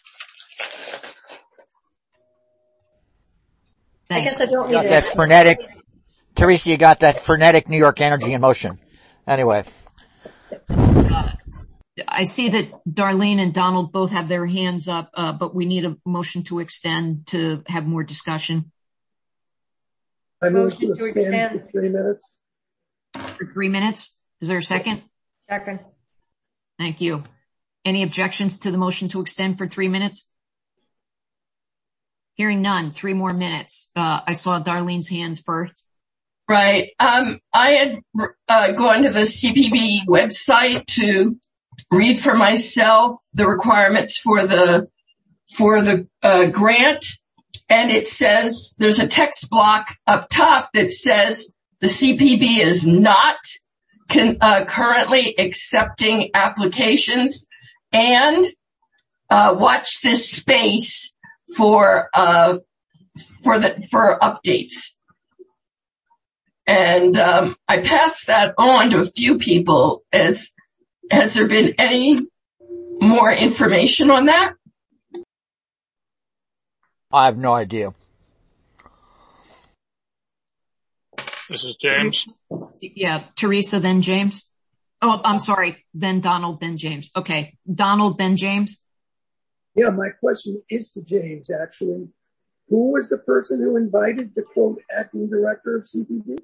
Thanks. I guess I don't need to. That's frenetic. Teresa, you got that frenetic New York energy in motion. Anyway. Uh, I see that Darlene and Donald both have their hands up, uh, but we need a motion to extend to have more discussion. I move to extend for three minutes. For three minutes? Is there a second? Second. Thank you. Any objections to the motion to extend for three minutes? Hearing none, three more minutes. Uh, I saw Darlene's hands first. Right. Um, I had uh, gone to the C P B website to read for myself the requirements for the for the uh, grant, and it says there's a text block up top that says the C P B is not can, uh, currently accepting applications, and uh, watch this space for uh for the for updates. And um I passed that on to a few people. As has there been any more information on that? I have no idea. This is James. Yeah, Teresa, then James. Oh, I'm sorry. Then Donald, then James. Okay. Donald, then James. Yeah, my question is to James, actually. Who was the person who invited the, quote, acting director of C P B?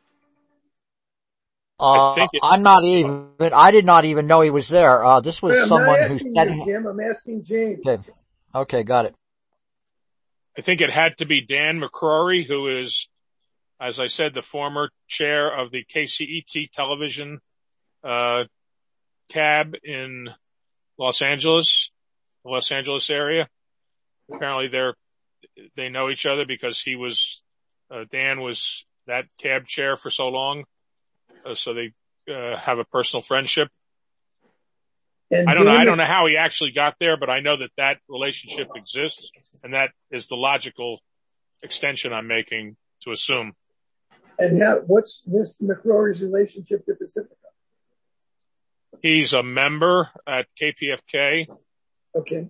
Uh, it, I'm not even, I did not even know he was there. Uh, this was I'm someone not who asking said, you, Jim, I'm asking James. Okay. Okay, got it. I think it had to be Dan McCrory, who is, as I said, the former chair of the K C E T television, uh, cab in Los Angeles, the Los Angeles area. Apparently they're, they know each other because he was, uh, Dan was that cab chair for so long. Uh, so they, uh, have a personal friendship. And I don't know. I Dan- don't know how he actually got there, but I know that that relationship exists, and that is the logical extension I'm making to assume. And how, what's Mister McCrory's relationship to Pacifica? He's a member at K P F K. Okay.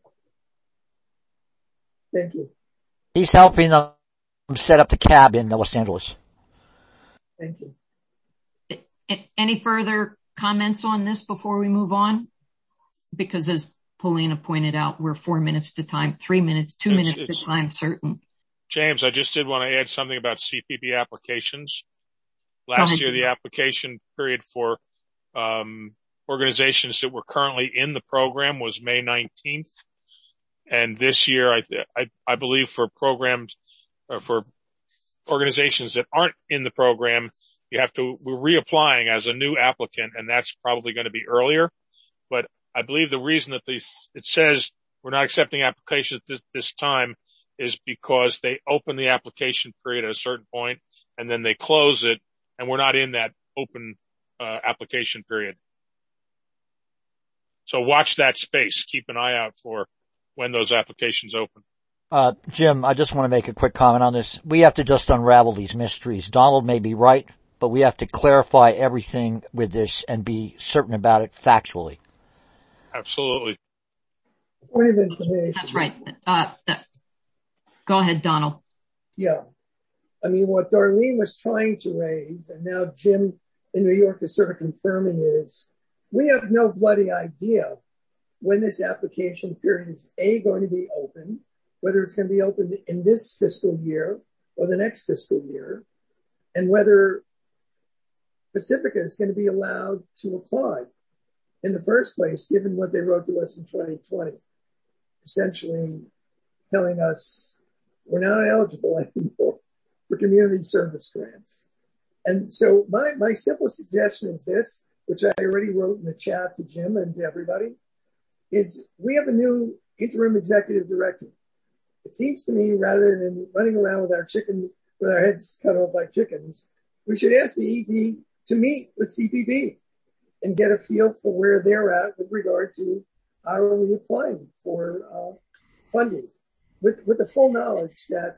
Thank you. He's helping them set up the cab in Los Angeles. Thank you. Any further comments on this before we move on? Because as Paulina pointed out, we're four minutes to time, three minutes, two It's, minutes it's, to time certain. James, I just did want to add something about C P B applications. Last year, the application period for um, organizations that were currently in the program was May nineteenth. And this year, I, I, I believe for programs, or for organizations that aren't in the program, you have to, we're reapplying as a new applicant, and that's probably going to be earlier. But I believe the reason that these, it says we're not accepting applications this, this time is because they open the application period at a certain point and then they close it, and we're not in that open uh, application period. So watch that space. Keep an eye out for when those applications open. Uh, Jim, I just want to make a quick comment on this. We have to just unravel these mysteries. Donald may be right, but we have to clarify everything with this and be certain about it factually. Absolutely. Point of information. That's right. Uh, that, go ahead, Donald. Yeah. I mean, what Darlene was trying to raise, and now Jim in New York is sort of confirming, is we have no bloody idea when this application period is A, going to be open, whether it's going to be open in this fiscal year or the next fiscal year, and whether Pacifica is going to be allowed to apply in the first place, given what they wrote to us in twenty twenty, essentially telling us we're not eligible anymore for community service grants. And so my, my simple suggestion is this, which I already wrote in the chat to Jim and to everybody, is we have a new interim executive director. It seems to me, rather than running around with our chicken, with our heads cut off like chickens, we should ask the E D to meet with C P B and get a feel for where they're at with regard to how are we applying for uh, funding, with with the full knowledge that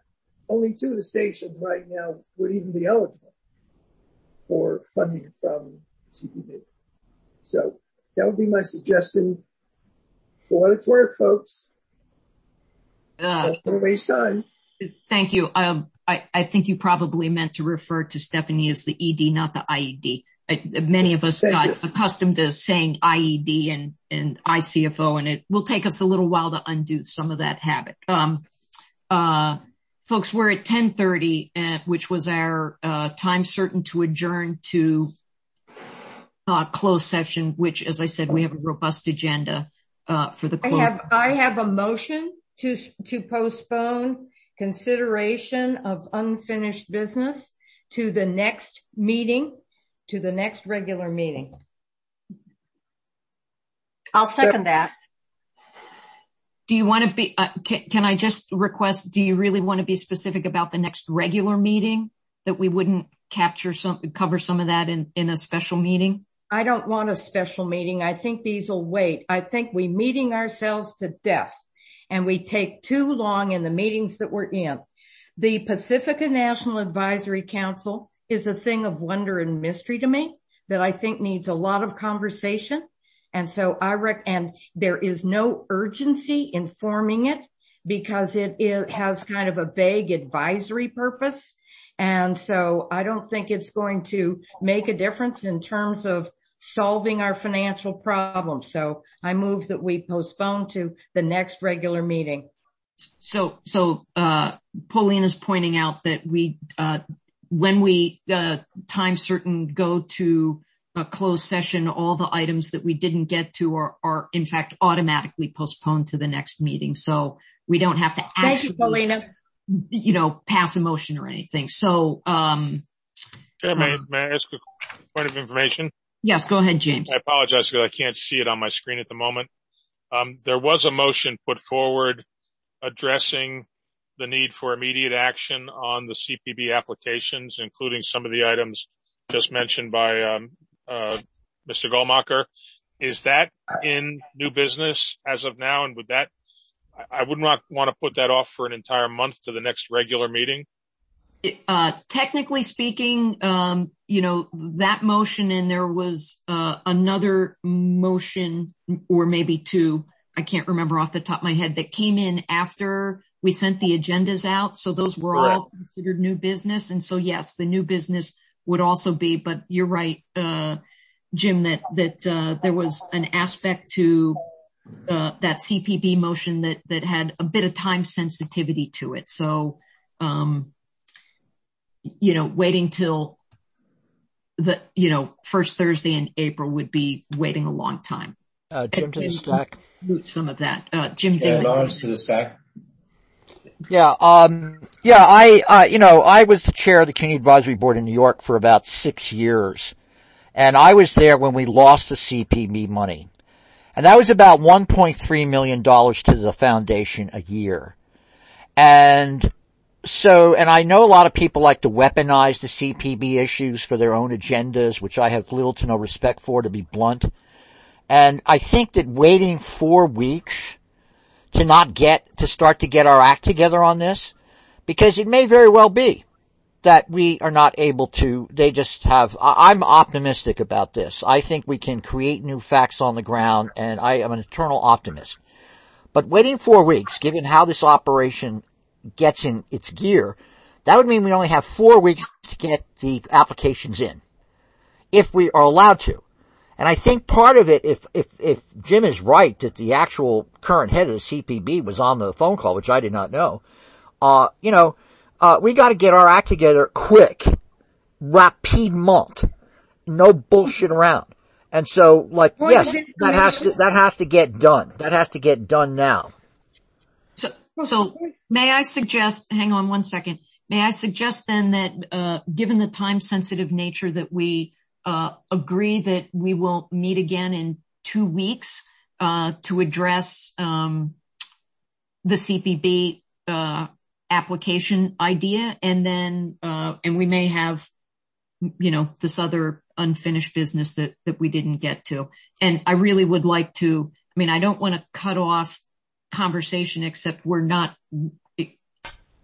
only two of the stations right now would even be eligible for funding from C P B. So that would be my suggestion. For what it's worth, folks. Uh, Don't waste time. Thank you. Um, I, I think you probably meant to refer to Stephanie as the E D, not the I E D. I, many of us Thank got you. accustomed to saying I E D and, and I C F O, and it will take us a little while to undo some of that habit. Um, uh, folks, we're at ten thirty, uh, which was our uh, time certain to adjourn to uh, closed session, which, as I said, we have a robust agenda uh, for the closed. I have, I have a motion to, to postpone consideration of unfinished business to the next meeting, to the next regular meeting. I'll second that. Do you want to be, uh, can, can I just request, do you really want to be specific about the next regular meeting, that we wouldn't capture some, cover some of that in, in a special meeting? I don't want a special meeting. I think these will wait. I think we're meeting ourselves to death, and we take too long in the meetings that we're in. The Pacifica National Advisory Council is a thing of wonder and mystery to me that I think needs a lot of conversation. And so I rec, and there is no urgency in forming it because it, it has kind of a vague advisory purpose. And so I don't think it's going to make a difference in terms of solving our financial problems. So I move that we postpone to the next regular meeting. So, so, uh, Pauline is pointing out that we, uh, when we, uh, time certain go to a closed session, all the items that we didn't get to are, are in fact automatically postponed to the next meeting. So we don't have to actually, Thank you, Paulina. you know, pass a motion or anything. So, um, Chair, may, um, may I ask a point of information? Yes, go ahead, James. I apologize because I can't see it on my screen at the moment. Um, there was a motion put forward addressing the need for immediate action on the C P B applications, including some of the items just mentioned by um, uh, Mister Goldmacher. Is that in new business as of now? And would that, I would not want to put that off for an entire month to the next regular meeting. Uh, technically speaking, um, you know, that motion, and there was, uh, another motion, or maybe two, I can't remember off the top of my head, that came in after we sent the agendas out. So those were Correct. all considered new business. And so yes, the new business would also be, but you're right, uh, Jim, that, that, uh, there was an aspect to, uh, that C P B motion that, that had a bit of time sensitivity to it. So, um, you know, waiting till the, you know, first Thursday in April would be waiting a long time. Uh, Jim and, to the stack. Some of that. Uh, Jim Chair David. Lawrence to the stack. Yeah, um, yeah, I, uh, you know, I was the chair of the Community Advisory Board in New York for about six years. And I was there when we lost the C P B money. And that was about one point three million dollars to the foundation a year. And so, and I know a lot of people like to weaponize the C P B issues for their own agendas, which I have little to no respect for, to be blunt. And I think that waiting four weeks to not get, to start to get our act together on this, because it may very well be that we are not able to, they just have, I'm optimistic about this. I think we can create new facts on the ground, and I am an eternal optimist. But waiting four weeks, given how this operation gets in its gear, that would mean we only have four weeks to get the applications in, if we are allowed to. And I think part of it, if, if, if Jim is right that the actual current head of the C P B was on the phone call, which I did not know, uh, you know, uh, we gotta get our act together quick, rapidement, no bullshit around. And so, like, Well, yes, that has to, that has to get done. That has to get done now. So, so may I suggest, hang on one second, may I suggest then that, uh, given the time sensitive nature that we, uh, agree that we will meet again in two weeks, uh, to address, um, the C P B, uh, application idea, and then, uh, and we may have, you know, this other unfinished business that, that we didn't get to. And I really would like to, I mean, I don't want to cut off conversation, except we're not,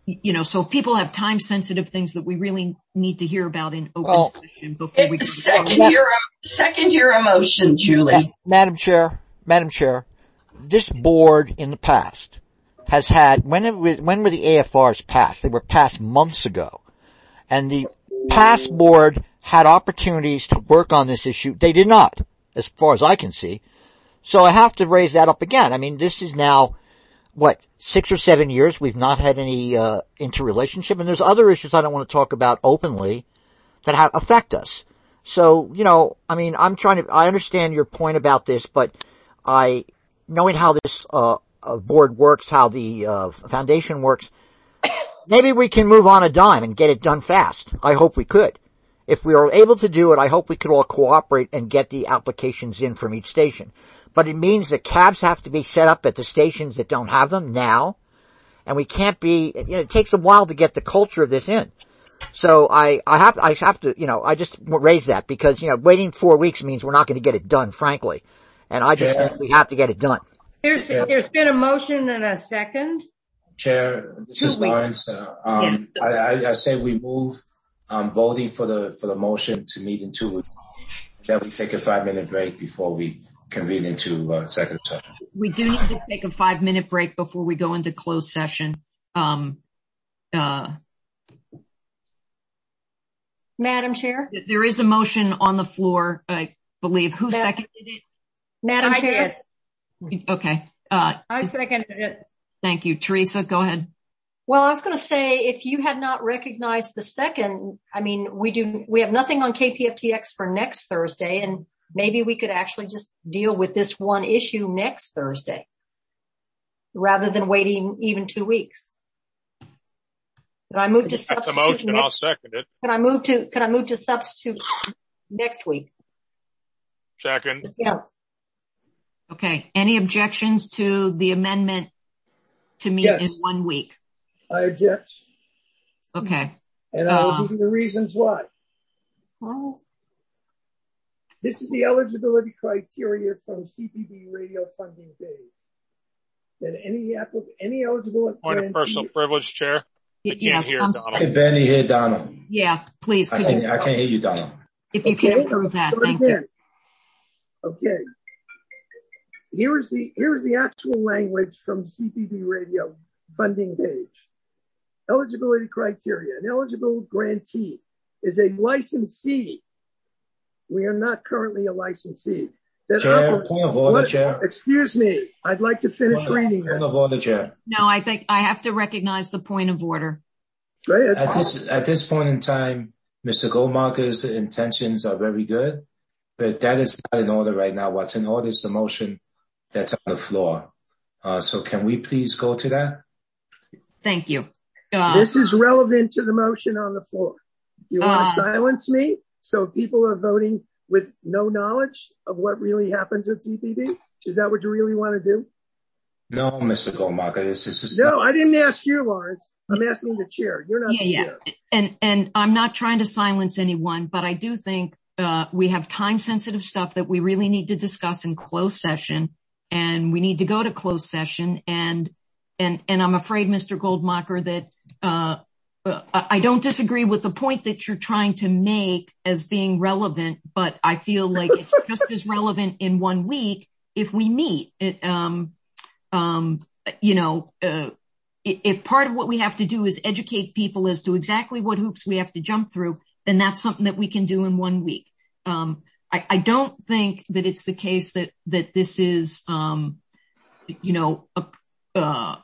you know, so if people have time sensitive things that we really need to hear about in open Well, session before we go. Second your, second your emotion, Julie. Madam Chair, Madam Chair, this board in the past has had, when it was, when were the A F Rs passed? They were passed months ago. And the past board had opportunities to work on this issue. They did not, as far as I can see. So I have to raise that up again. I mean, this is now, what, six or seven years we've not had any, uh, interrelationship. And there's other issues I don't want to talk about openly that have, affect us. So, you know, I mean, I'm trying to, I understand your point about this, but I, knowing how this, uh, uh board works, how the, uh, foundation works, maybe we can move on a dime and get it done fast. I hope we could. If we are able to do it, I hope we could all cooperate and get the applications in from each station. But it means that cabs have to be set up at the stations that don't have them now. And we can't be, you know, it takes a while to get the culture of this in. So I, I have, I have to, you know, I just raise that because, you know, waiting four weeks means we're not going to get it done, frankly. And I just Chair, think we have to get it done. There's, there's been a motion and a second. Chair, this Two is weeks. Lawrence. Uh, um, Yeah. I, I, I say we move, um, voting for the, for the motion to meet in two weeks. Then we take a five minute break before we convene into, uh, second session. We do need to take a five minute break before we go into closed session. Um, uh, Madam Chair? there is a motion on the floor, I believe. Who Ma- seconded it? Madam I Chair? did. Okay. Uh, I seconded it. thank you. Teresa, go ahead. Well, I was going to say, if you had not recognized the second, I mean, we do, we have nothing on K P F T X for next Thursday, and maybe we could actually just deal with this one issue next Thursday rather than waiting even two weeks. Could I move to That's the substitute? motion. next- I'll second it. Could I move to, could I move to substitute next week? Second. Yeah. Okay. Any objections to the amendment to meet Yes. in one week? I object, Okay. and I will Uh, give you the reasons why. Well, This is the eligibility criteria from C P B radio funding page. That any applic- any eligible Point of personal grantee- privilege, Chair. I can't yes, hear I'm Donald. I can barely hear Donald. Yeah, please. I Could can, you, I can't hear you, Donald. if you Okay, can approve that, start thank you. again. Okay. Here is the, here is the actual language from C P B radio funding page. Eligibility criteria. An eligible grantee is a licensee. We are not currently a licensee. That Chair, operates- point of order, What- Chair. Excuse me. I'd like to finish Point of- reading Point this. of order, Chair. No, I think I have to recognize the point of order. Go ahead. At this, at this point in time, Mister Goldmacher's intentions are very good, but that is not in order right now. What's in order is the motion that's on the floor. Uh, so can we please go to that? Thank you. Uh, This is relevant to the motion on the floor. You want to Uh, silence me so people are voting with no knowledge of what really happens at C P B? Is that what you really want to do? No, Mister Goldmacher, this is No, I didn't ask you, Lawrence. I'm asking the chair. You're not yeah, the yeah. chair. And, and I'm not trying to silence anyone, but I do think, uh, we have time sensitive stuff that we really need to discuss in closed session, and we need to go to closed session. And, and, and I'm afraid, Mister Goldmacher, that, uh, uh, I don't disagree with the point that you're trying to make as being relevant, but I feel like it's just as relevant in one week if we meet. It, um, um, you know, uh, if part of what we have to do is educate people as to exactly what hoops we have to jump through, then that's something that we can do in one week. Um, I, I don't think that it's the case that, that this is, um, you know, a, uh,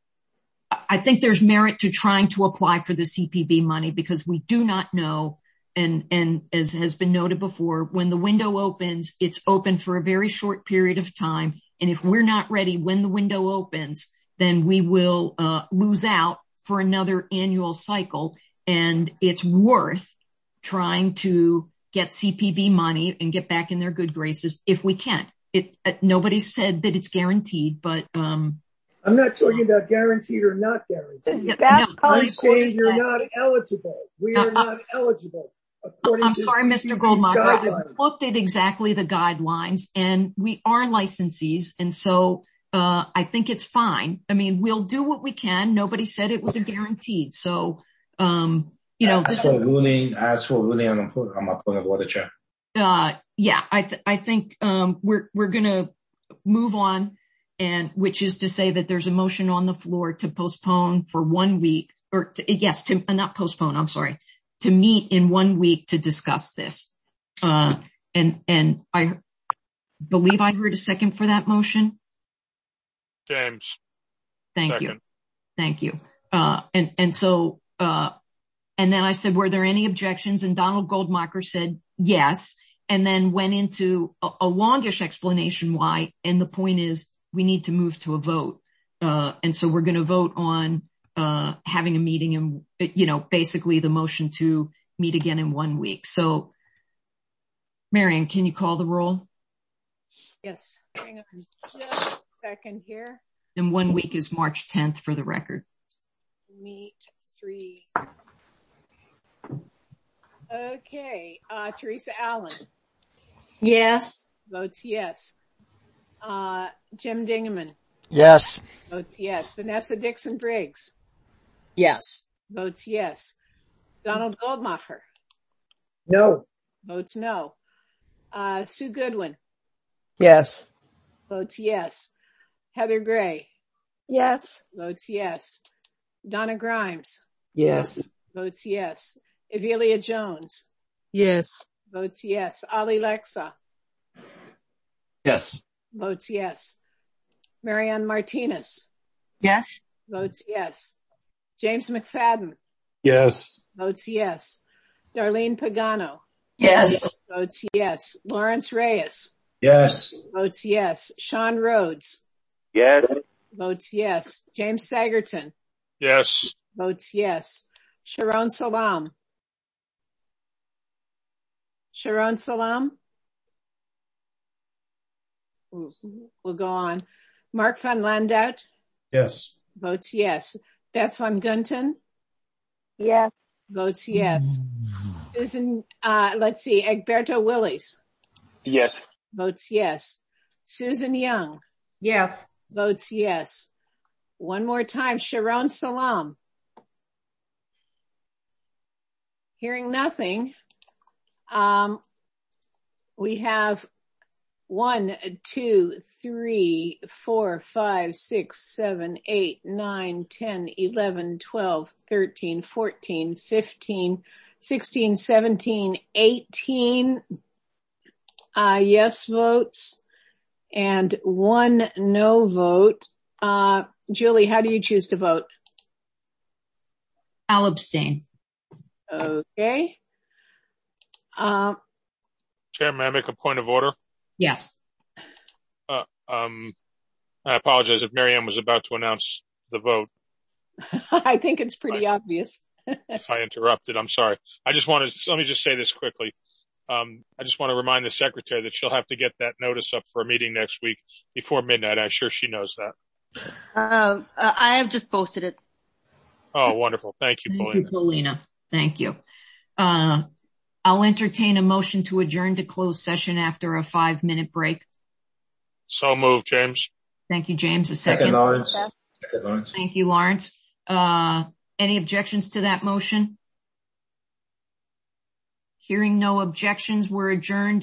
I think there's merit to trying to apply for the C P B money because we do not know. And, and as has been noted before, when the window opens, it's open for a very short period of time. And if we're not ready when the window opens, then we will, uh, lose out for another annual cycle. And it's worth trying to get C P B money and get back in their good graces if we can. It, uh, nobody said that it's guaranteed, but, um, I'm not talking about guaranteed or not guaranteed. No, I'm no, saying you're not eligible. We are No, uh, not eligible. According I'm to sorry, Mister C P B's Goldmacher. I guidelines. looked at exactly the guidelines, and we are licensees, and so uh, I think it's fine. I mean, we'll do what we can. Nobody said it was a guaranteed. So, um, you know, as for ruling, as for ruling on, on my point of order, Chair. Uh, yeah, I, th- I think, um, we're, we're going to move on, and which is to say that there's a motion on the floor to postpone for one week, or to, yes, to uh, not postpone, I'm sorry, to meet in one week to discuss this. Uh, and, and I believe I heard a second for that motion. James. Thank second. you. Thank you. Uh, and, and so, uh, and then I said, were there any objections? And Donald Goldmacher said yes, and then went into a, a longish explanation why. And the point is, we need to move to a vote. Uh, and so we're going to vote on, uh, having a meeting and, you know, basically the motion to meet again in one week. So, Marion, can you call the roll? Yes. Hang on just a second here. And one week is March tenth for the record. Meet three. Okay. Uh, Teresa Allen. Yes. Votes yes. Uh, Jim Dingaman. Yes. Votes yes. Vanessa Dixon Briggs. Yes. Votes yes. Donald Goldmacher. No. Votes no. Uh, Sue Goodwin. Yes. Votes yes. Heather Gray. Yes. Votes yes. Donna Grimes. Yes. Votes yes. Evelia Jones. Yes. Votes yes. Ali Lexa. Yes. Votes yes. Marianne Martinez. Yes. Votes yes. James McFadden. Yes. Votes yes. Darlene Pagano. Yes. Votes yes. Lawrence Reyes. Yes. Votes yes. Sean Rhodes. Yes. Votes yes. James Sagerton. Yes. Votes yes. Sharon Salam. Sharon Salam. We'll go on. Mark van Landout. Yes. Votes yes. Beth van Gunten. Yes. Votes yes. Susan, uh, let's see, Egberto Willies. Yes. Votes yes. Susan Young. Yes. Votes yes. One more time, Sharon Salam. Hearing nothing, um, we have one, two, three, four, five, six, seven, eight, nine, ten, eleven, twelve, thirteen, fourteen, fifteen, sixteen, seventeen, eighteen uh, yes votes and one no vote. Uh, Julie, how do you choose to vote? I'll abstain. Okay. Uh, Chair, may I make a point of order? Yes. Uh, um, I apologize if Marianne was about to announce the vote. I think it's pretty I, obvious. If I interrupted, I'm sorry. I just want to, let me just say this quickly. Um, I just want to remind the secretary that she'll have to get that notice up for a meeting next week before midnight. I'm sure she knows that. Uh, uh, I have just posted it. Oh, wonderful. Thank you, Thank Paulina. you, Paulina. Thank you. Uh, I'll entertain a motion to adjourn to closed session after a five minute break. So moved, James. Thank you, James. A second. Second, Lawrence. Second, Lawrence. Thank you, Lawrence. Uh, any objections to that motion? Hearing no objections, we're adjourned.